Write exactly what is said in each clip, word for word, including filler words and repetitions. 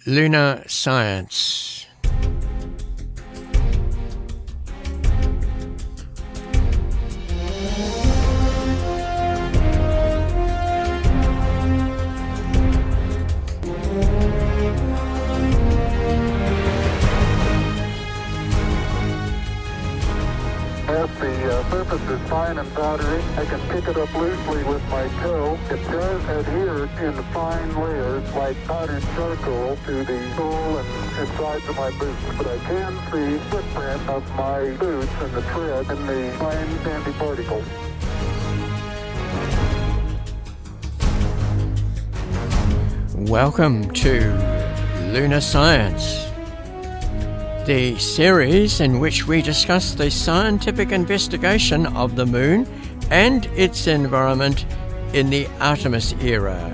Lunar Science. If the uh, surface is fine and powdery, I can pick it up loosely with my toe. It does adhere in fine layers like powdered charcoal to the sole and insides of my boots, but I can see footprint of my boots and the tread in the fine sandy particles. Welcome to Lunar Science, the series in which we discuss the scientific investigation of the Moon and its environment in the Artemis era.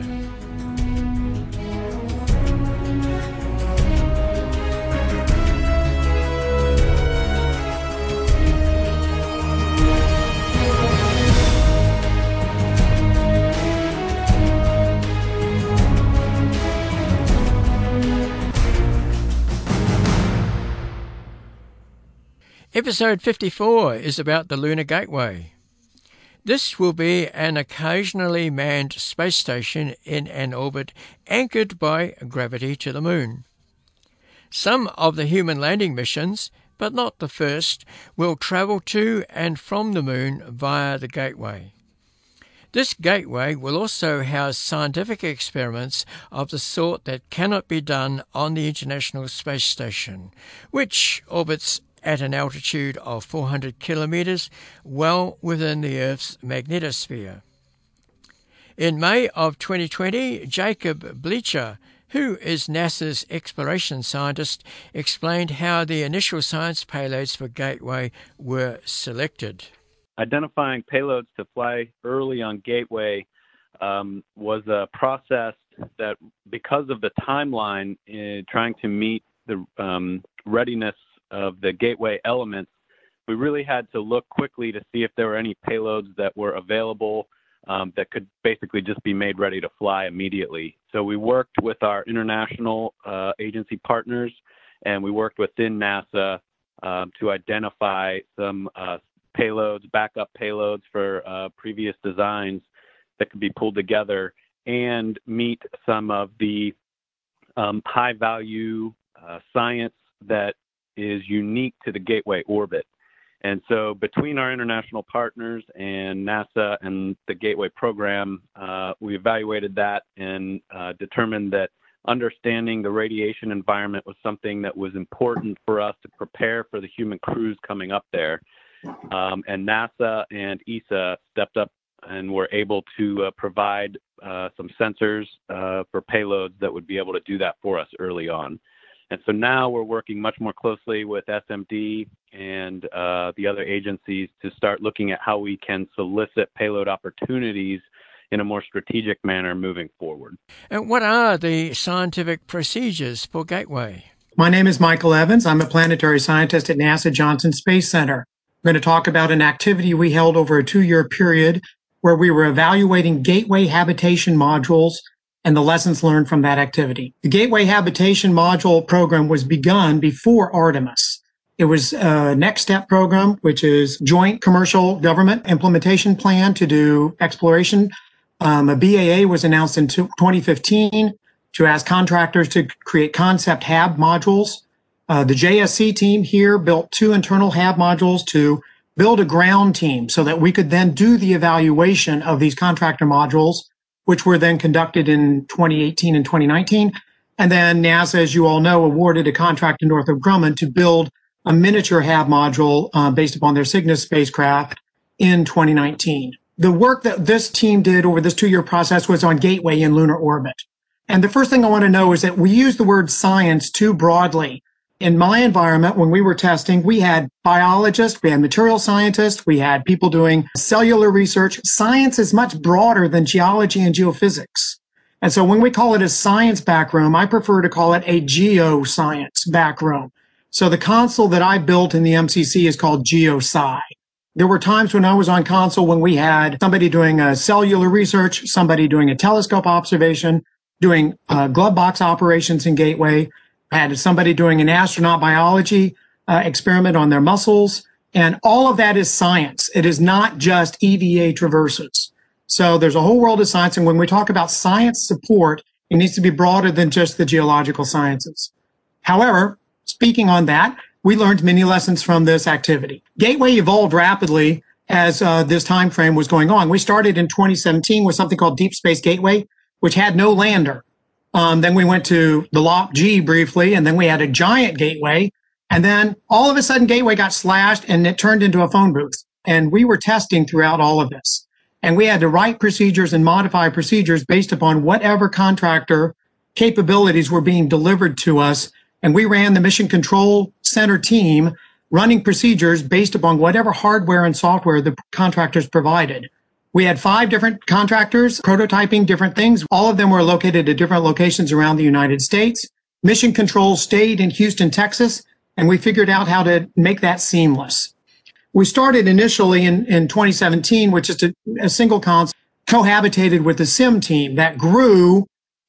Episode fifty-four is about the Lunar Gateway. This will be an occasionally manned space station in an orbit anchored by gravity to the Moon. Some of the human landing missions, but not the first, will travel to and from the Moon via the Gateway. This gateway will also house scientific experiments of the sort that cannot be done on the International Space Station, which orbits at an altitude of four hundred kilometres, well within the Earth's magnetosphere. In May of twenty twenty, Jacob Bleacher, who is NASA's exploration scientist, explained how the initial science payloads for Gateway were selected. Identifying payloads to fly early on Gateway um, was a process that, because of the timeline, in trying to meet the um, readiness of the Gateway elements, we really had to look quickly to see if there were any payloads that were available um, that could basically just be made ready to fly immediately. So we worked with our international uh, agency partners, and we worked within NASA um, to identify some uh, payloads, backup payloads for uh, previous designs that could be pulled together and meet some of the um, high-value uh, science that is unique to the Gateway orbit. And so between our international partners and NASA and the Gateway program, uh, we evaluated that and uh, determined that understanding the radiation environment was something that was important for us to prepare for the human crews coming up there. Um, and NASA and E S A stepped up and were able to uh, provide uh, some sensors uh, for payloads that would be able to do that for us early on. And so now we're working much more closely with S M D and uh, the other agencies to start looking at how we can solicit payload opportunities in a more strategic manner moving forward. And what are the scientific procedures for Gateway? My name is Michael Evans. I'm a planetary scientist at NASA Johnson Space Center. I'm going to talk about an activity we held over a two-year period where we were evaluating Gateway habitation modules and the lessons learned from that activity. The Gateway Habitation Module program was begun before Artemis. It was a next step program, which is Joint Commercial Government Implementation Plan to do exploration. Um, a B A A was announced in twenty fifteen to ask contractors to create concept H A B modules. Uh, the J S C team here built two internal H A B modules to build a ground team so that we could then do the evaluation of these contractor modules, which were then conducted in twenty eighteen and twenty nineteen. And then NASA, as you all know, awarded a contract to Northrop Grumman to build a miniature H A B module uh, based upon their Cygnus spacecraft in twenty nineteen. The work that this team did over this two-year process was on Gateway in lunar orbit. And the first thing I want to know is that we use the word science too broadly. In my environment, when we were testing, we had biologists, we had material scientists, we had people doing cellular research. Science is much broader than geology and geophysics. And so when we call it a science back room, I prefer to call it a geoscience back room. So the console that I built in the M C C is called GeoSci. There were times when I was on console when we had somebody doing a cellular research, somebody doing a telescope observation, doing uh, glove box operations in Gateway. I had somebody doing an astronaut biology uh, experiment on their muscles. And all of that is science. It is not just E V A traverses. So there's a whole world of science. And when we talk about science support, it needs to be broader than just the geological sciences. However, speaking on that, we learned many lessons from this activity. Gateway evolved rapidly as uh, this time frame was going on. We started in twenty seventeen with something called Deep Space Gateway, which had no lander. Um, then we went to the L O P G briefly, and then we had a giant Gateway. And then all of a sudden, Gateway got slashed and it turned into a phone booth. And we were testing throughout all of this. And we had to write procedures and modify procedures based upon whatever contractor capabilities were being delivered to us. And we ran the Mission Control Center team running procedures based upon whatever hardware and software the contractors provided. We had five different contractors prototyping different things. All of them were located at different locations around the United States. Mission Control stayed in Houston, Texas, and we figured out how to make that seamless. We started initially in, in twenty seventeen, which is a, a single console, cohabitated with the SIM team that grew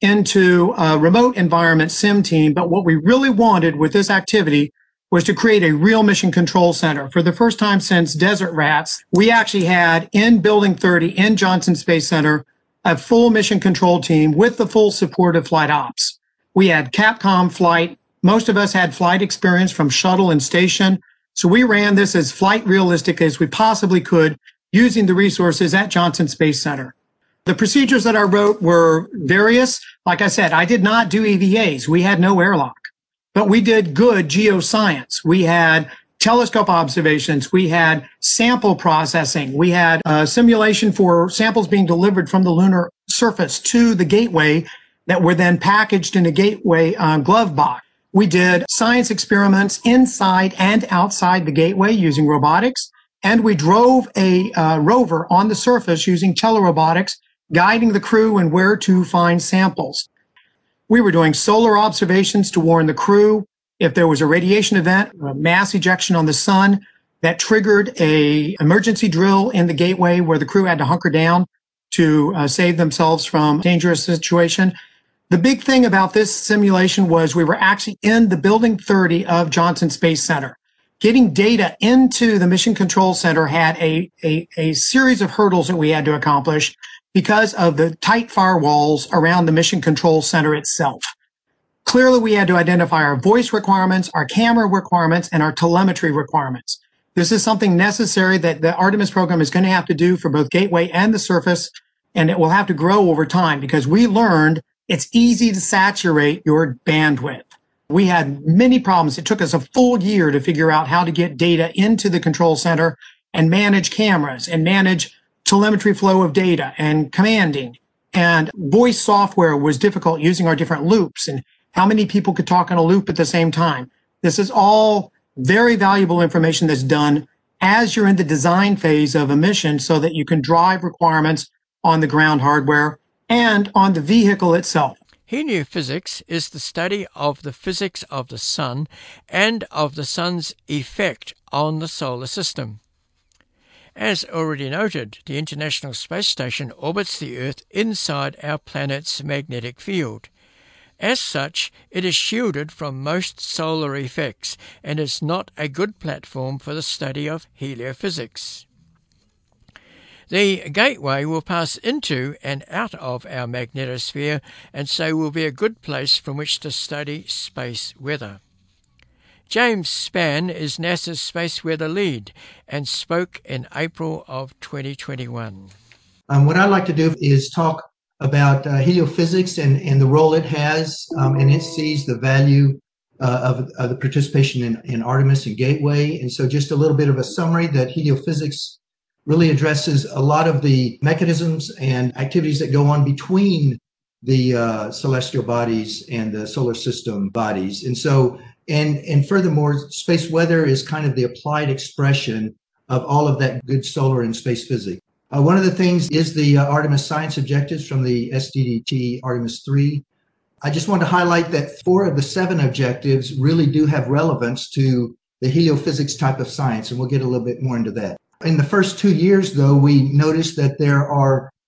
into a remote environment SIM team. But what we really wanted with this activity was to create a real mission control center. For the first time since Desert Rats, we actually had in Building thirty in Johnson Space Center a full mission control team with the full support of flight ops. We had Capcom flight. Most of us had flight experience from shuttle and station. So we ran this as flight realistic as we possibly could using the resources at Johnson Space Center. The procedures that I wrote were various. Like I said, I did not do E V As. We had no airlock, but we did good geoscience. We had telescope observations. We had sample processing. We had a simulation for samples being delivered from the lunar surface to the Gateway that were then packaged in a Gateway uh, glove box. We did science experiments inside and outside the Gateway using robotics, and we drove a uh, rover on the surface using telerobotics, guiding the crew and where to find samples. We were doing solar observations to warn the crew if there was a radiation event, a mass ejection on the sun that triggered a emergency drill in the Gateway where the crew had to hunker down to uh, save themselves from a dangerous situation. The big thing about this simulation was we were actually in the Building thirty of Johnson Space Center. Getting data into the Mission Control Center had a, a, a series of hurdles that we had to accomplish because of the tight firewalls around the Mission Control Center itself. Clearly, we had to identify our voice requirements, our camera requirements, and our telemetry requirements. This is something necessary that the Artemis program is going to have to do for both Gateway and the surface, and it will have to grow over time because we learned it's easy to saturate your bandwidth. We had many problems. It took us a full year to figure out how to get data into the control center and manage cameras and manage telemetry flow of data and commanding. And voice software was difficult using our different loops and how many people could talk on a loop at the same time. This is all very valuable information that's done as you're in the design phase of a mission so that you can drive requirements on the ground hardware and on the vehicle itself. Heliophysics is the study of the physics of the sun and of the sun's effect on the solar system. As already noted, the International Space Station orbits the Earth inside our planet's magnetic field. As such, it is shielded from most solar effects and is not a good platform for the study of heliophysics. The Gateway will pass into and out of our magnetosphere and so will be a good place from which to study space weather. James Spann is NASA's space weather lead and spoke in April of twenty twenty-one. Um, what I'd like to do is talk about uh, heliophysics and, and the role it has, um, and it sees the value uh, of, of the participation in, in Artemis and Gateway. And so just a little bit of a summary that heliophysics really addresses a lot of the mechanisms and activities that go on between the uh, celestial bodies and the solar system bodies. And so, and, and furthermore, space weather is kind of the applied expression of all of that good solar and space physics. Uh, one of the things is the uh, Artemis science objectives from the S D D T Artemis three. I just want to highlight that four of the seven objectives really do have relevance to the heliophysics type of science, and we'll get a little bit more into that. In the first two years, though, we noticed that there are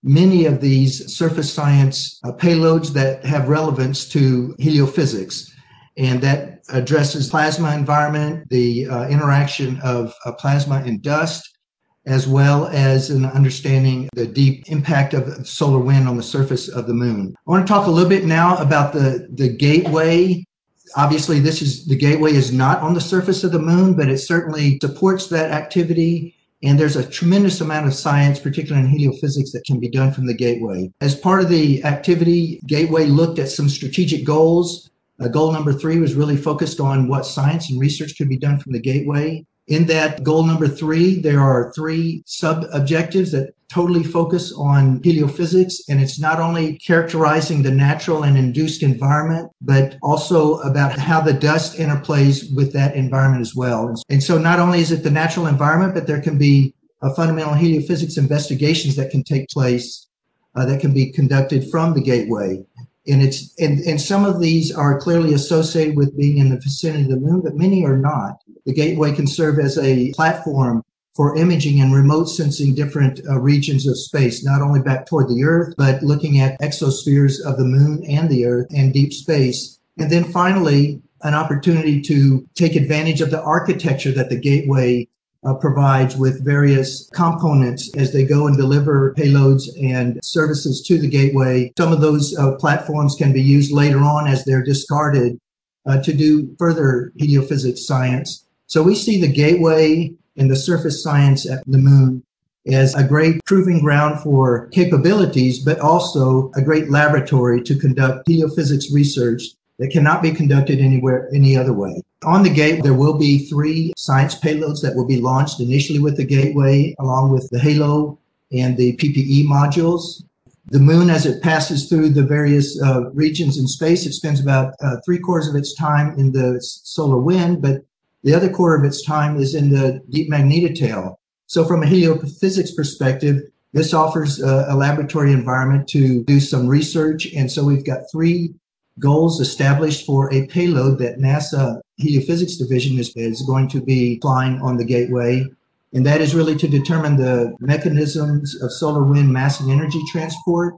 many of these surface science uh, payloads that have relevance to heliophysics. And that addresses plasma environment, the uh, interaction of uh, plasma and dust, as well as an understanding the deep impact of solar wind on the surface of the moon. I want to talk a little bit now about the, the gateway. Obviously, this is the gateway is not on the surface of the moon, but it certainly supports that activity. And there's a tremendous amount of science, particularly in heliophysics, that can be done from the gateway. As part of the activity, Gateway looked at some strategic goals. Uh, goal number three was really focused on what science and research could be done from the gateway. In that goal number three, there are three sub-objectives that totally focus on heliophysics, and it's not only characterizing the natural and induced environment, but also about how the dust interplays with that environment as well. And so not only is it the natural environment, but there can be uh, fundamental heliophysics investigations that can take place, uh, that can be conducted from the gateway. And it's and, and some of these are clearly associated with being in the vicinity of the moon, but many are not. The gateway can serve as a platform for imaging and remote sensing different uh, regions of space, not only back toward the Earth, but looking at exospheres of the moon and the Earth and deep space. And then finally, an opportunity to take advantage of the architecture that the gateway uh, provides with various components as they go and deliver payloads and services to the gateway. Some of those uh, platforms can be used later on as they're discarded uh, to do further heliophysics science. So we see the gateway and the surface science at the moon as a great proving ground for capabilities, but also a great laboratory to conduct heliophysics research that cannot be conducted anywhere, any other way. On the gateway, there will be three science payloads that will be launched initially with the gateway, along with the HALO and the P P E modules. The moon, as it passes through the various uh, regions in space, it spends about uh, three quarters of its time in the solar wind, but the other quarter of its time is in the deep magnetotail. So from a heliophysics perspective, this offers a, a laboratory environment to do some research. And so we've got three goals established for a payload that NASA Heliophysics Division is, is going to be flying on the gateway. And that is really to determine the mechanisms of solar wind mass and energy transport,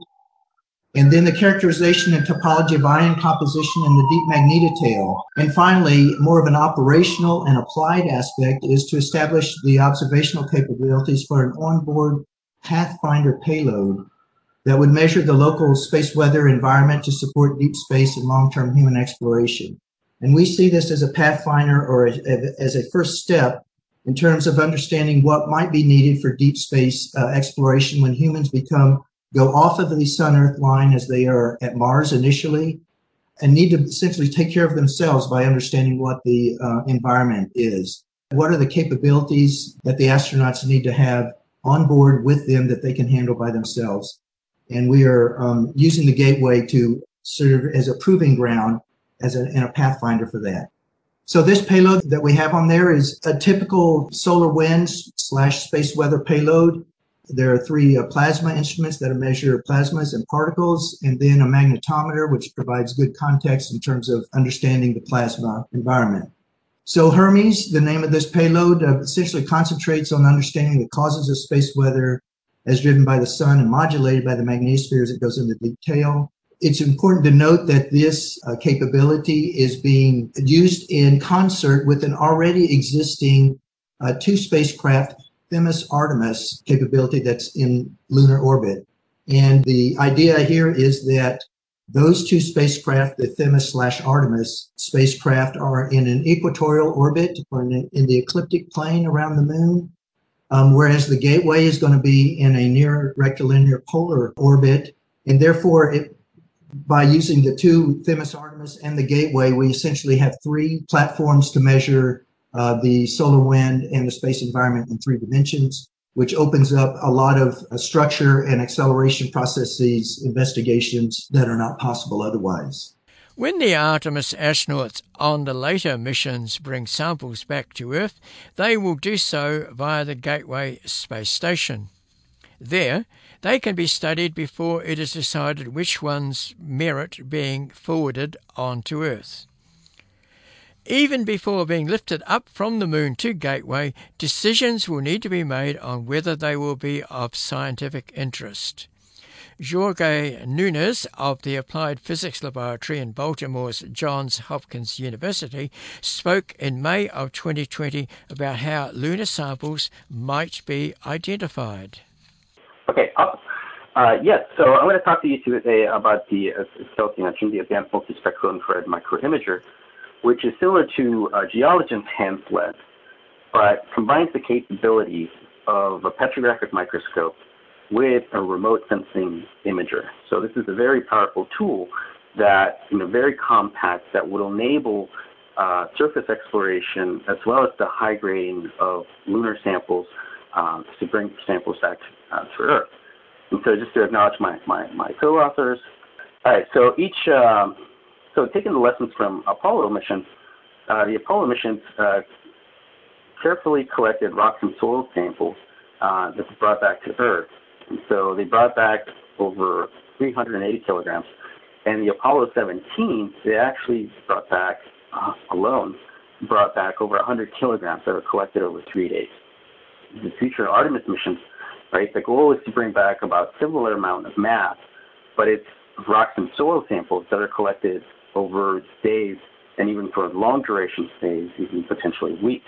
and then the characterization and topology of ion composition in the deep magnetotail. And finally, more of an operational and applied aspect is to establish the observational capabilities for an onboard Pathfinder payload that would measure the local space weather environment to support deep space and long-term human exploration. And we see this as a Pathfinder or a, as a first step in terms of understanding what might be needed for deep space uh, exploration when humans become go off of the sun-Earth line as they are at Mars initially, and need to essentially take care of themselves by understanding what the uh, environment is. What are the capabilities that the astronauts need to have on board with them that they can handle by themselves? And we are um, using the gateway to serve as a proving ground as a, and a pathfinder for that. So this payload that we have on there is a typical solar wind slash space weather payload. There are three uh, plasma instruments that measure plasmas and particles, and then a magnetometer, which provides good context in terms of understanding the plasma environment. So Hermes, the name of this payload, uh, essentially concentrates on understanding the causes of space weather as driven by the sun and modulated by the magnetosphere as it goes into detail. It's important to note that this uh, capability is being used in concert with an already existing uh, two spacecraft Themis Artemis capability that's in lunar orbit. And the idea here is that those two spacecraft, the Themis slash Artemis spacecraft, are in an equatorial orbit or in, in the ecliptic plane around the moon, um, whereas the Gateway is going to be in a near rectilinear polar orbit. And therefore, it, by using the two Themis Artemis and the Gateway, we essentially have three platforms to measure Uh, the solar wind and the space environment in three dimensions, which opens up a lot of uh, structure and acceleration processes, investigations that are not possible otherwise. When the Artemis astronauts on the later missions bring samples back to Earth, they will do so via the Gateway space station. There, they can be studied before it is decided which ones merit being forwarded onto Earth. Even before being lifted up from the moon to Gateway, decisions will need to be made on whether they will be of scientific interest. Jorge Nunes of the Applied Physics Laboratory in Baltimore's Johns Hopkins University spoke in May of twenty twenty about how lunar samples might be identified. Okay, awesome. Uh, yes, so I'm going to talk to you today about the, as Kelsey mentioned, the Advanced Multispectral Infrared Microimager, which is similar to a geologist's hand sled, but combines the capabilities of a petrographic microscope with a remote sensing imager. So this is a very powerful tool that, you know, very compact, that will enable uh, surface exploration as well as the high grading of lunar samples um, to bring samples back uh, to Earth. And so just to acknowledge my, my, my co-authors. All right, so each, um, so taking the lessons from Apollo missions, uh, the Apollo missions uh, carefully collected rocks and soil samples uh, that were brought back to Earth. And so they brought back over three hundred eighty kilograms. And the Apollo seventeen, they actually brought back, uh, alone, brought back over one hundred kilograms that were collected over three days. The future Artemis missions, right, the goal is to bring back about a similar amount of mass, but it's rocks and soil samples that are collected over days and even for long duration stays, even potentially weeks.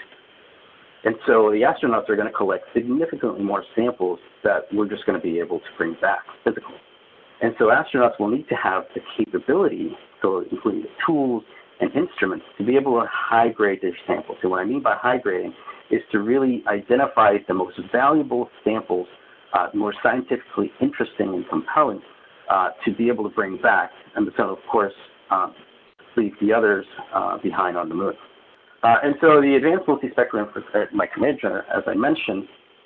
And so the astronauts are going to collect significantly more samples that we're just going to be able to bring back physically. And so astronauts will need to have the capability, so including the tools and instruments, to be able to high grade their samples. And what I mean by high grading is to really identify the most valuable samples, uh, more scientifically interesting and compelling, uh, to be able to bring back. And so, of course, uh, leave the others uh, behind on the moon. Uh, and so the Advanced Multispectral Infrared Microimager, as I mentioned,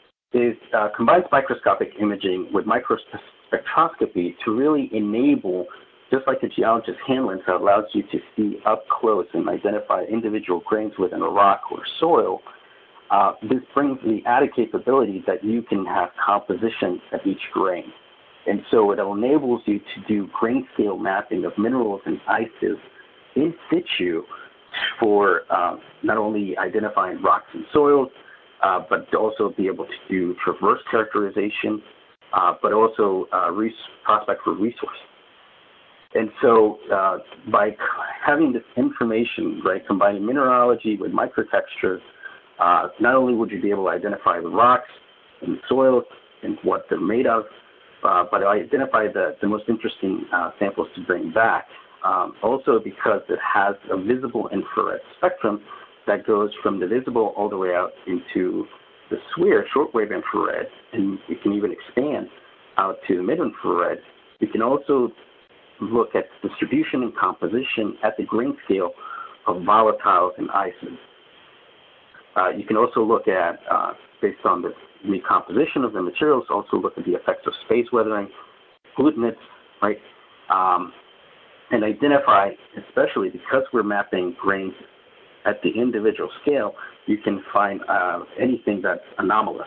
is uh, combines microscopic imaging with microspectroscopy to really enable, just like the geologist's hand lens that allows you to see up close and identify individual grains within a rock or soil. Uh, this brings the added capability that you can have composition of each grain. And so it enables you to do grain scale mapping of minerals and ices in situ for uh, not only identifying rocks and soils, uh, but to also be able to do traverse characterization, uh, but also uh, res- prospect for resource. And so uh, by having this information, right, combining mineralogy with microtexture, uh, not only would you be able to identify the rocks and the soils and what they're made of, uh, but identify the, the most interesting uh, samples to bring back. Um, also because it has a visible infrared spectrum that goes from the visible all the way out into the SWIR, shortwave infrared, and it can even expand out to mid-infrared. You can also look at distribution and composition at the grain scale of volatiles and ices. Uh, you can also look at, uh, based on the recomposition of the materials, also look at the effects of space weathering, glutinates, right? Um, and identify, especially because we're mapping grains at the individual scale, you can find uh, anything that's anomalous.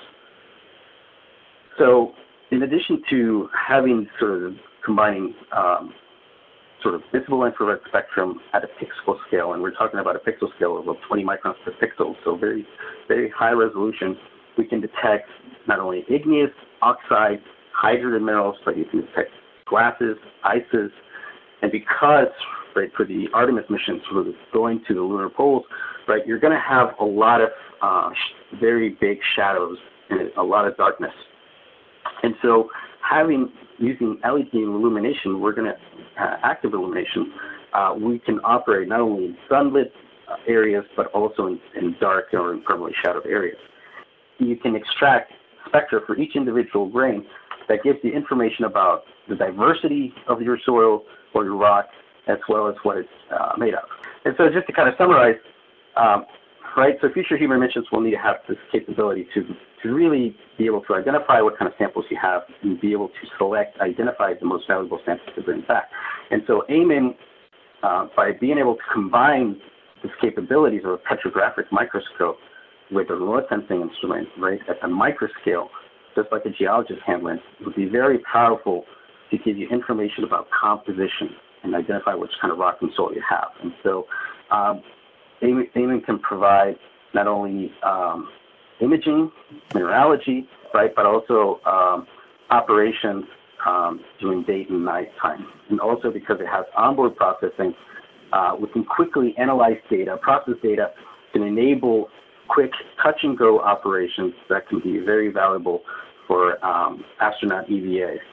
So in addition to having sort of combining um, sort of visible infrared spectrum at a pixel scale, and we're talking about a pixel scale of about twenty microns per pixel, so very, very high resolution, we can detect not only igneous, oxide, hydrogen minerals, but you can detect glasses, ices. And because, right, for the Artemis mission, sort of going to the lunar poles, right, you're going to have a lot of uh, sh- very big shadows and a lot of darkness. And so having, using L E D illumination, we're going to, uh, active illumination, uh, we can operate not only in sunlit uh, areas, but also in, in dark or in permanently shadowed areas. You can extract spectra for each individual grain that gives you information about the diversity of your soil or your rock, as well as what it's uh, made of. And so just to kind of summarize, um, right, so future human missions will need to have this capability to, to really be able to identify what kind of samples you have and be able to select, identify the most valuable samples to bring back. And so AIMIN, uh, by being able to combine these capabilities of a petrographic microscope with a remote sensing instrument, right, at the microscale, just like a geologist's hand lens, it would be very powerful to give you information about composition and identify which kind of rock and soil you have. And so um, AIMIN can provide not only um, imaging, mineralogy, right, but also um, operations, um, during day and night time. And also because it has onboard processing, uh, we can quickly analyze data, process data, and enable quick touch-and-go operations that can be very valuable for um, astronaut E V As.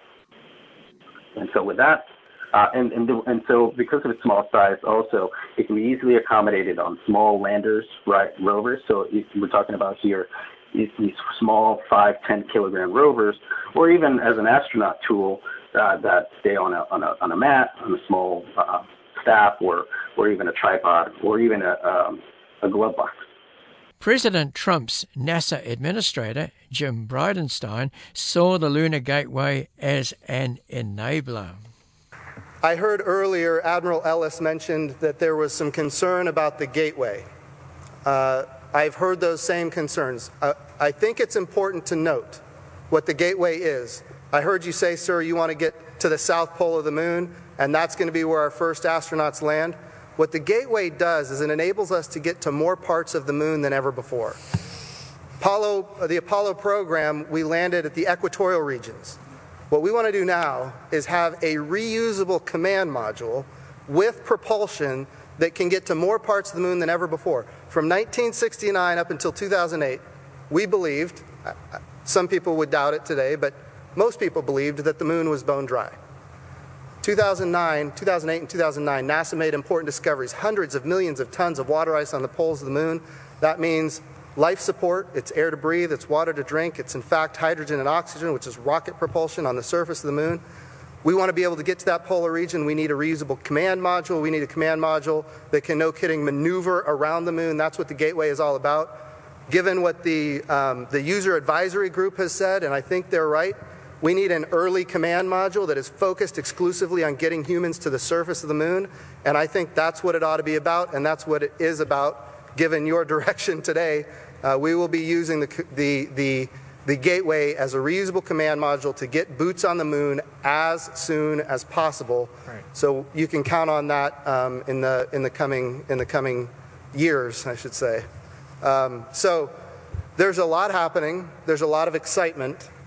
And so with that, uh, and, and, the, and so because of its small size also, it can be easily accommodated on small landers, right, rovers. So if we're talking about here these small five, ten kilogram rovers, or even as an astronaut tool uh, that stay on a, on a, on a mat, on a small uh, staff, or, or even a tripod, or even a, um, a glove box. President Trump's NASA administrator, Jim Bridenstine, saw the Lunar Gateway as an enabler. I heard earlier Admiral Ellis mentioned that there was some concern about the Gateway. Uh, I've heard those same concerns. Uh, I think it's important to note what the Gateway is. I heard you say, sir, you want to get to the south pole of the moon, and that's going to be where our first astronauts land. What the Gateway does is it enables us to get to more parts of the moon than ever before. Apollo, the Apollo program, we landed at the equatorial regions. What we want to do now is have a reusable command module with propulsion that can get to more parts of the moon than ever before. From nineteen sixty-nine up until two thousand eight, we believed, some people would doubt it today, but most people believed that the moon was bone dry. two thousand nine, two thousand eight and two thousand nine, NASA made important discoveries, hundreds of millions of tons of water ice on the poles of the moon. That means life support, it's air to breathe, it's water to drink, it's in fact hydrogen and oxygen, which is rocket propulsion on the surface of the moon. We want to be able to get to that polar region. We need a reusable command module. We need a command module that can, no kidding, maneuver around the moon. That's what the Gateway is all about. Given what the, um, the user advisory group has said, and I think they're right, we need an early command module that is focused exclusively on getting humans to the surface of the moon, and I think that's what it ought to be about, and that's what it is about, given your direction today. Uh, we will be using the, the, the, the Gateway as a reusable command module to get boots on the moon as soon as possible. Right. So you can count on that um, in, the, in, the coming, in the coming years, I should say. Um, so there's a lot happening. There's a lot of excitement.